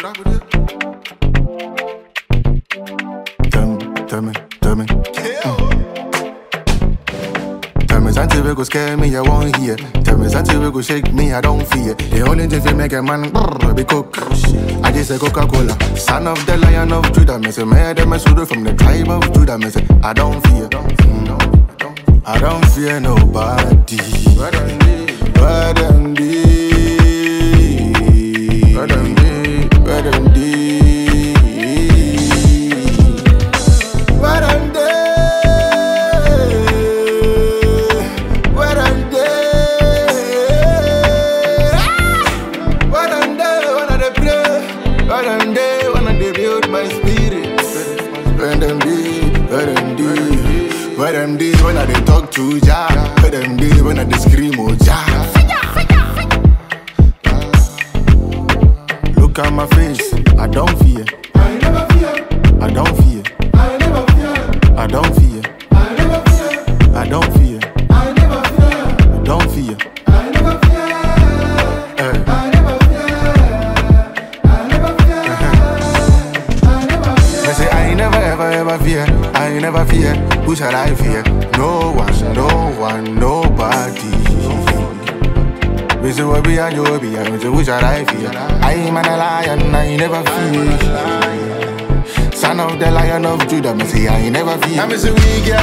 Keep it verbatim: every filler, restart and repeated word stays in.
Tell me, tell me, tell me. Mm. Tell me something we go scare me, I won't hear. Tell me something we go shake me, I don't fear. The only thing we make a man brrr, be cook. I just say Coca-Cola. Son of the Lion of Judah, me say me them a sudo from the tribe of Judah, me say I don't fear. Mm. I don't fear nobody. Where them be? Where them be? Where them be? Where them be? Where them be? Where them be? Where them be? When I dey pray, where them be? When I dey build my spirit. Where them be? Where them be? Where them be? When I dey talk to Jah. Where them be? When I dey scream oh Jah. Look at my face, I don't fear. I never fear. I don't fear. I never fear. I don't fear. I never fear. I don't fear. I never fear. I don't fear. I never fear. Eh. I never fear. I never fear. I never fear. I say I never ever ever fear. I never fear. Who shall I fear? No one, no one, nobody. We say what be and you be and who shall I fear? I'm an lion, I never fear. Son of the Lion of Judah, me say I never fear. I me say we get